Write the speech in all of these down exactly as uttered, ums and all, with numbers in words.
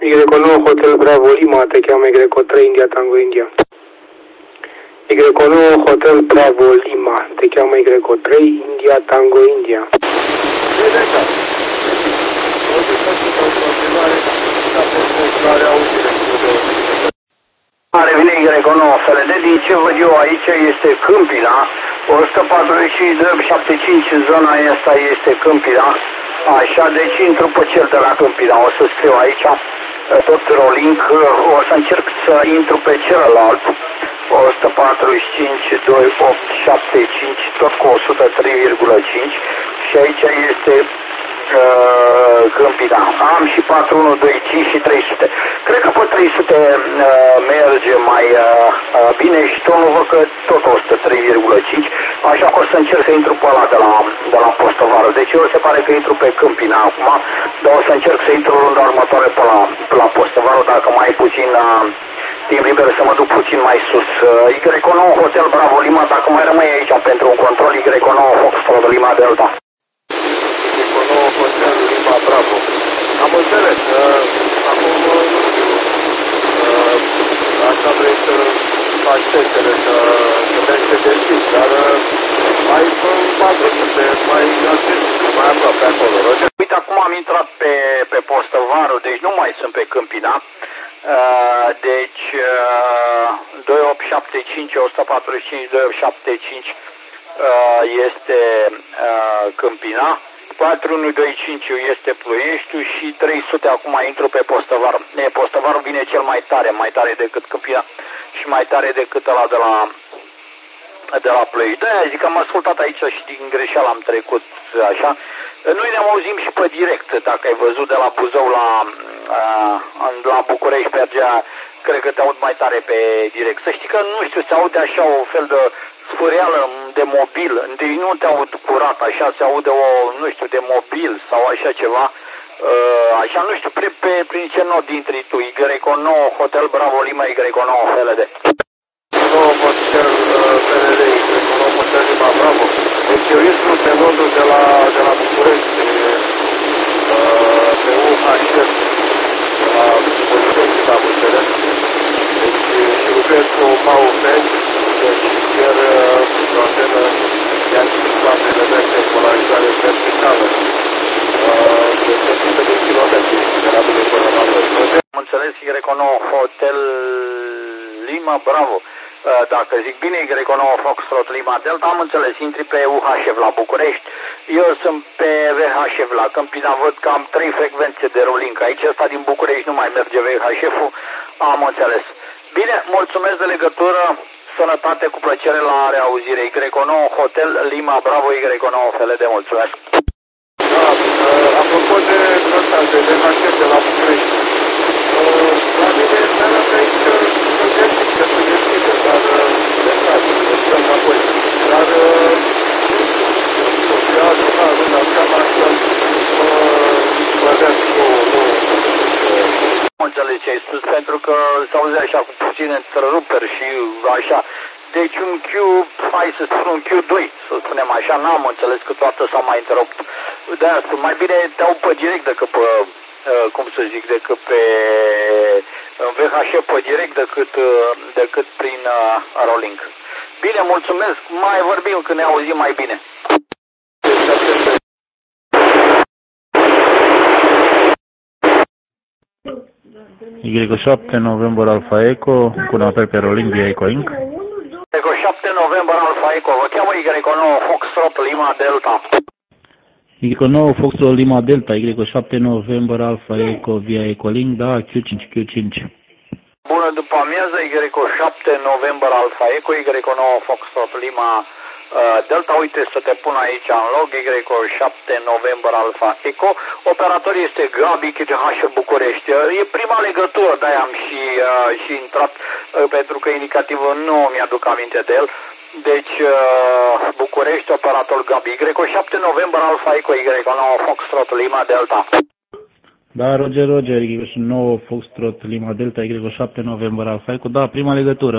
Y nouă Hotel Bravo Lima, te cheamă Y trei India Tango India. Y nouă Hotel Bravo Lima, te cheamă Y trei India Tango India. Revine Y nouă F L D, din ce văd eu aici este Câmpila, o sută patruzeci și cinci doi șaptezeci și cinci, zona asta este Câmpila, așa, deci intru pe cel de la Câmpila, o să scriu aici, tot rolling, o să încerc să intru pe celălalt, o sută patruzeci și cinci doi opt șapte cinci, tot cu o sută trei virgulă cinci și aici este uh, Câmpila. Am și patru unu doi cinci și trei sute. Cred că pe trei sute uh, merge mai uh, uh, bine și tonul văd că tot o sută trei virgulă cinci, așa că o să încerc să intru pe ăla de la, de la Postovară. Deci eu se pare că intru pe Câmpina acum, dar o să încerc să intru runda următoare pe la, pe la Postovară, dacă mai e puțin uh, timp liber să mă duc puțin mai sus. Uh, Y nouă Hotel Bravo Lima, dacă mai rămâi aici pentru un control, Y nouă Foxtrot Lima Delta. Y nouă Hotel Lima Bravo. Am înțeles. Uh, acum, nu știu, uh, așa vrei să faci testele, să, să mergi pe deschis, dar uh, mai patru sute, mai atent, mai aproape acolo. Roger. Uite, acum am intrat pe, pe Postovarul, deci nu mai sunt pe Câmpina. Uh, deci uh, doi opt șapte cinci, o sută patruzeci și cinci, doi opt șapte cinci uh, este uh, Câmpina, patru unu doi cinci este Ploieștiul și trei sute acum intru pe Postovar. E, Postovarul vine cel mai tare, mai tare decât Câmpina și mai tare decât ăla de la de la Ploiești. De-aia zic că am ascultat aici și din greșeală am trecut așa. Noi ne auzim și pe direct, dacă ai văzut, de la Buzău la, la București mergea, cred că te aud mai tare pe direct. Să știi că, nu știu, se aude așa o fel de sfâreală de mobil, deci nu te aud curat, așa se aude o, nu știu, de mobil sau așa ceva. Așa, nu știu, pe, pe, prin ce not intri tu, Y nouă Hotel Bravo Lima, Y nouă F L D. Y nouă Hotel F L D, Y nouă Hotel Lima Bravo. Deci eu intru pe nodul de la, de la București, pe, uh, pe U H F, de la București, am înțeles. Deci și lucrez cu M A U F, deci chiar o antenă de anticipare elemente cu polarizare verticală. De o sută de kilometri de la mine până la noi. Am înțeles, Y nouă Hotel Lima Bravo. Dacă zic bine, Y nouă Foxtrot Lima Delta, am înțeles, intri pe U H F la București, eu sunt pe V H F la Câmpina, văd că am trei frecvențe de rolling, aici ăsta din București nu mai merge V H F-ul, am înțeles. Bine, mulțumesc de legătură, sănătate, cu plăcere, la reauzire. Y nouă Hotel Lima Bravo, Y nouă F L D, mulțumesc. Da, apropo de ăsta, de V H F de la București, la mine seara pe aici sunt deschide, sunt deschide, dar mesajul, să stăm înapoi. Dar, nu știu, eu da, nu dau seama să mă văd, nu, nu, nu înțeleg ce ai spus, pentru că s-auze așa cu puține întreruperi și așa. Deci un Q, hai să spun un Q doi, să spunem așa, n-am înțeles că toată s-a mai întrerupt. De-aia spun, mai bine te au pe direct decât pe, uh, cum să zic, decât pe uh, V H F pe direct decât, uh, decât prin uh, rolling. Bine, mulțumesc, mai vorbim când ne auzim mai bine. Y șapte November Alpha Echo, cu un apel pe rolling via Echo Inc. Y șapte November Alpha Echo, vă cheamă Y nouă Foxtrot Lima Delta. Y nouă Foxtrot Lima Delta, Y șapte November Alpha Echo via Echo Link, da, Q cinci, Q cinci. Bună după amiază, Y șapte November Alpha Echo, Y nouă Foxtrot Lima Delta, uite să te pun aici în log, Y șapte November Alpha Echo, operator este Gabi K G H București, e prima legătură, de-aia am și, uh, și intrat, uh, pentru că indicativul nu mi-aduc aminte de el, deci uh, București, operator Gabi, Y șapte November Alpha Echo, Y nouă Foxtrot Lima Delta. Da, Roger, Roger, Y nouă Foxtrot Lima Delta, Y șapte November Alpha Echo, da, prima legătură,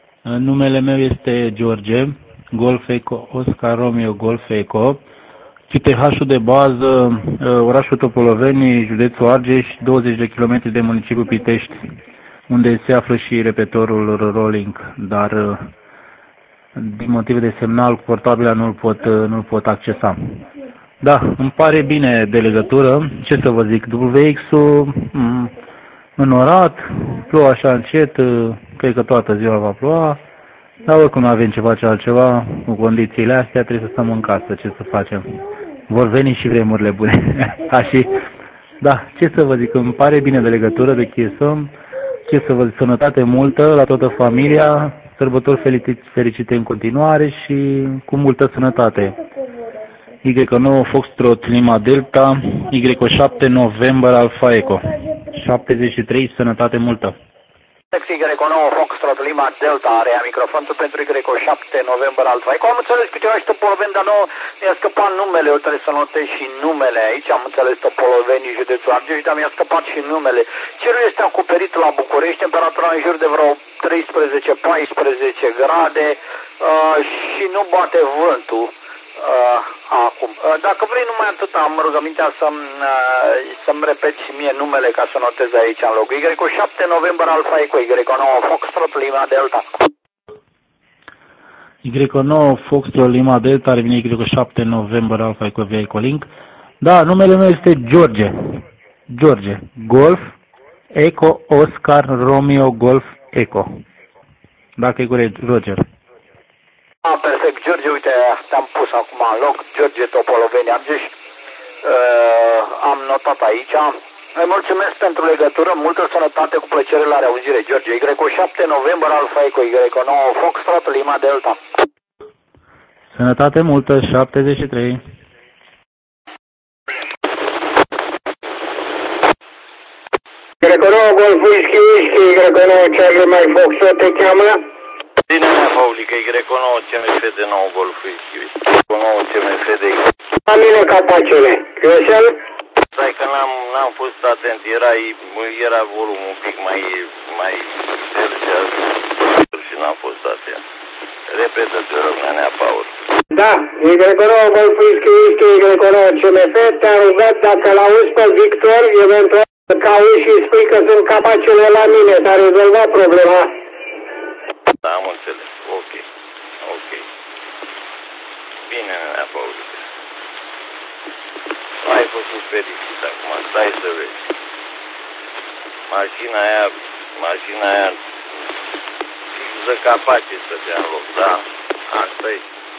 numele meu este George, Golf Echo, Oscar Romeo Golf Echo, Q T H-ul de bază, orașul Topoloveni, județul Argeș, douăzeci de kilometri de municipiul Pitești, unde se află și repetorul rolling, dar din motive de semnal portabilă nu-l pot, nu-l pot accesa. Da, îmi pare bine de legătură, ce să vă zic, W X-ul înorat, plouă așa încet, cred că toată ziua va ploua, dar oricum nu avem ce face altceva, cu condițiile astea trebuie să stăm în casă, ce să facem. Vor veni și vremurile bune. Așa, da, ce să vă zic, îmi pare bine de legătură, de chesăm, ce să vă zic, sănătate multă la toată familia, sărbători fericite în continuare și cu multă sănătate. Y nouă Foxtrot Lima Delta, Y șapte November Alpha Echo, șaptezeci și trei, sănătate multă. Y nouă Foxtrot Lima Delta are microfonul pentru Y șapte November Alpha Echo. Am înțeles că eu ești Topoloveni, dar nu mi-a scăpat numele, eu trebuie să notez și numele aici. Am înțeles Topoloveni, județul Argeș, dar mi-a scăpat și numele. Cerul este acoperit la București, temperatura în jur de vreo treisprezece paisprezece grade uh, și nu bate vântul. Uh, acum, uh, dacă vrei numai atât, am rugămintea să-mi, uh, să-mi repeți și mie numele ca să notez aici în loc. Y șapte November Alpha Echo, Y nouă Foxtrot Lima Delta. Y nouă Foxtrot Lima Delta, revine Y șapte November Alpha Echo via Ecolink. Da, numele meu este George. George. Golf, Echo, Oscar, Romeo, Golf, Echo. Dacă e corect, Roger. Ah, perfect, George, uite, te-am pus acum în loc, George Topoloveni Argeș, uh, am notat aici, îi mulțumesc pentru legătură, multă sănătate, cu plăcere la reauzire, George, Y șapte November Alpha Echo, Y nouă Foxtrot Lima Delta. Sănătate multă, șaptezeci și trei. Y nouă Golf Whisky Whisky, Y nouă Charlie Mike Foxtrot te cheamă? Bine, mea, Paulică, Y nouă C M F de nouă Golf Whisky Whisky, Y nouă C M F de X. La mine capacele, greșel? Stai că n-am, n-am fost atent, era, era volumul un pic mai, mai terciar și n-am fost atent. Repetă-te, rog, Nenea Paul. Da, Y nouă Golf Whisky Whisky, Y nouă C M F, te-am rugat dacă l-auzi pe Victor, eventual să cauți și spui că sunt capacele la mine, s-a rezolvat problema. Da, am înțeles, ok, ok. Bine, Nenea Paul. Ai făcut fericit acum, stai să vezi. Mașina aia, mașina aia, să capace să dea în loc, da, asta-i.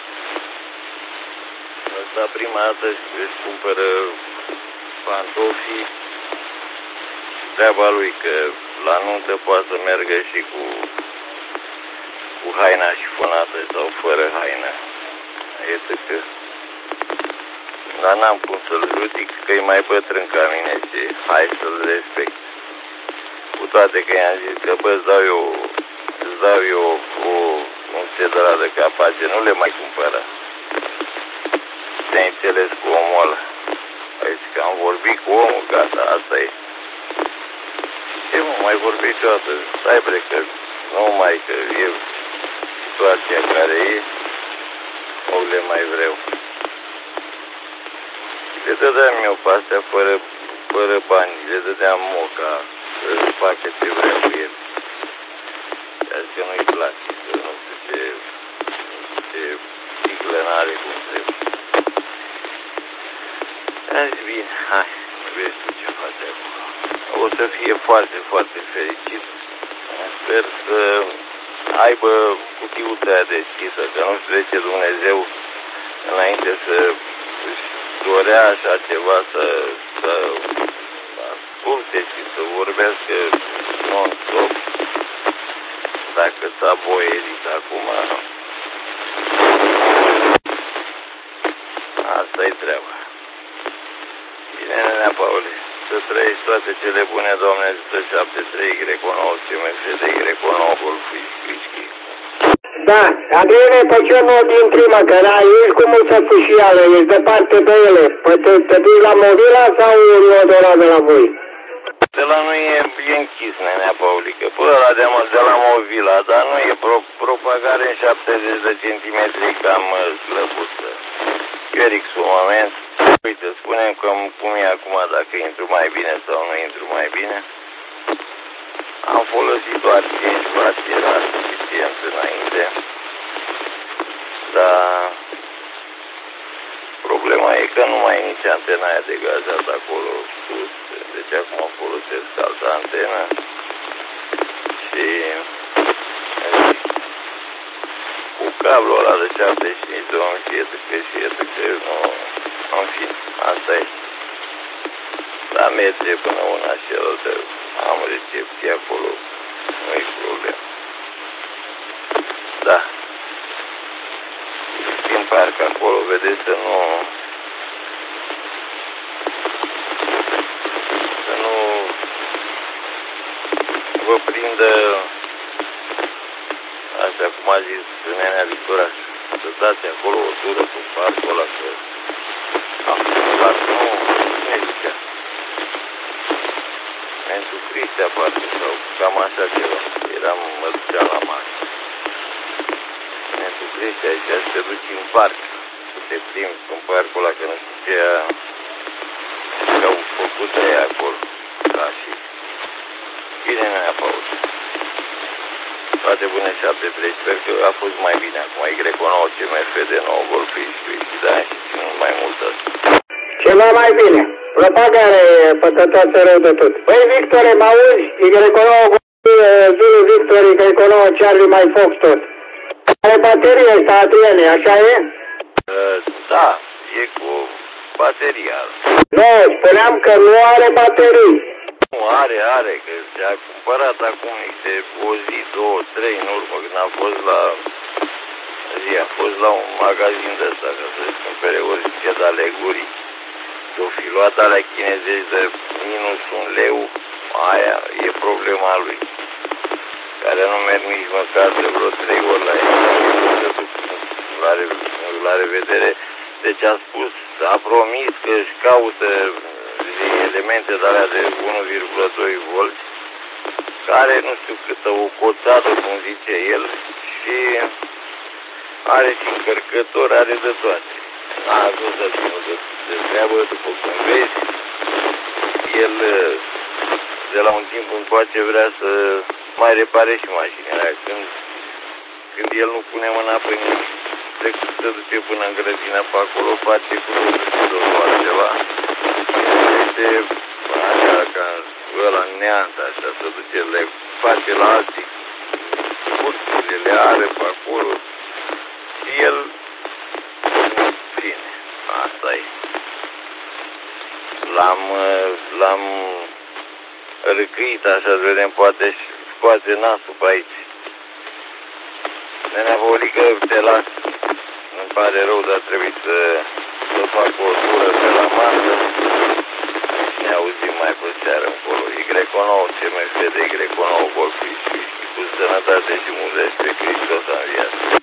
Ăsta prima dată își cumpără pantofii, treaba lui că la nuntă poate să meargă și cu, cu haina șifonată sau fără haină. E că... Dar n-am cum să-l judic, că e mai bătrân ca mine și hai să-l respect. Cu toate că i-am zis că bă, îți dau eu, îți dau eu o, un set de capace, nu le mai cumpără. Te-ai înțeles cu omul ăla. Aici că am vorbit cu omul, gata, asta e. Ce mă, mai vorbi toată, stai bre, că nu mai, că e situația care e, nu le mai vreau. Le dădeam eu pe astea fără, fără bani, le dădeam moca să facă ce vrea cu el. Iar că nu-i place, că nu știu ce, ce sticlă n-are cum trebuie. Am zis, bine, hai, vezi tu ce faci acum. O să fie foarte, foarte fericit. Sper să aibă cutiuța aia deschisă, că nu știu de ce Dumnezeu, înainte să își dorea așa ceva, să, să asculte și să vorbească non-stop. Dacă s-a boierit acum, asta-i treaba. Bine, Nenea Paule, să trăiești toate cele bune, Doamne, ajută șapte trei, Y nouă, C M F de Y nouă, Golf Whisky. Da, Adriane, pe ce nu din prima, că da, ești cu multă fâșială, ești departe de ele. Păi te, te duci la Movila sau nu de la de la voi? De la noi e, e închis, Nenea Paulică, până la de, de la Movila, dar nu e pro, propagare în șaptezeci de centimetri cam slăbuță. Eric, un moment. Uite, spunem că cum e acum, dacă intru mai bine sau nu intru mai bine. Am folosit doar cinci watt, era suficient înainte. Dar problema e că nu mai e nici antena aia de gazat acolo sus. Deci acum folosesc altă antenă. Și cu cablul ăla de șaptezeci și cinci de ohm și e tăcă și e tăcă, nu, în fin, asta e. Dar merge până una și altă, am recepție acolo, nu-i problemă. Da. Din parc acolo, vedeți să nu, să nu vă prindă, așa cum a zis nenea Victoria, să dați acolo o tură cu parcul ăla, că acum nu, nu zicea. Pentru Cristea parcă, sau cam așa ceva, eram, mă duceam la masă. Pentru Cristea zicea să te duci în parc, să te plimbi în parcul ăla, că nu știu ce au făcut aia acolo, ca și. Bine, ne-a pauză. Toate bune, șapte trei, sper că a fost mai bine acum. Y nouă C M F de nou Golf paisprezece și de-aia și ținut mai mult asta. Ceva mai bine. Propagare pătătoasă rău de tot. Băi, Victore, mă auzi? Y nouă Zulu Victor, Y nouă Charlie mai Fox tot. Are baterie ăsta, Adriane, așa e? Uh, da, e cu bateria. Nu, spuneam că nu are baterii. Nu, are, are, că și-a cumpărat acum niște o zi, două, trei în urmă, când a fost la zi, a fost la un magazin de ăsta, ca să-și cumpere orice de alegurii. S-o fi luat alea chinezești de minus un leu, aia e problema lui, care nu merg nici măcar de vreo trei ori la ea, la, la revedere. Deci a spus, a promis că își caută elemente de alea de unu virgulă doi volți, care nu știu câtă o coțată, cum zice el, și are și încărcător, are de toate. A ajuns să țină de, de treabă, după cum vezi, el de la un timp încoace vrea să mai repare și mașinile. Când, când el nu pune mâna pe nimic, decât să duce până în grădină pe acolo, face cu două altceva. Este așa ca ăla neant, așa, să duce, le face la alții, curțile le are pe acolo și el, bine, asta e. L-am, l-am răcrit așa, să vedem, poate scoate nasul pe aici. Nenea Volică, te las, îmi pare rău, dar trebuie să, să fac o tură pe la masă și ne auzim mai pe seară încolo. Y nouă C M F de Y nouă Golf și cu sănătate și multe spre Hristos a înviat.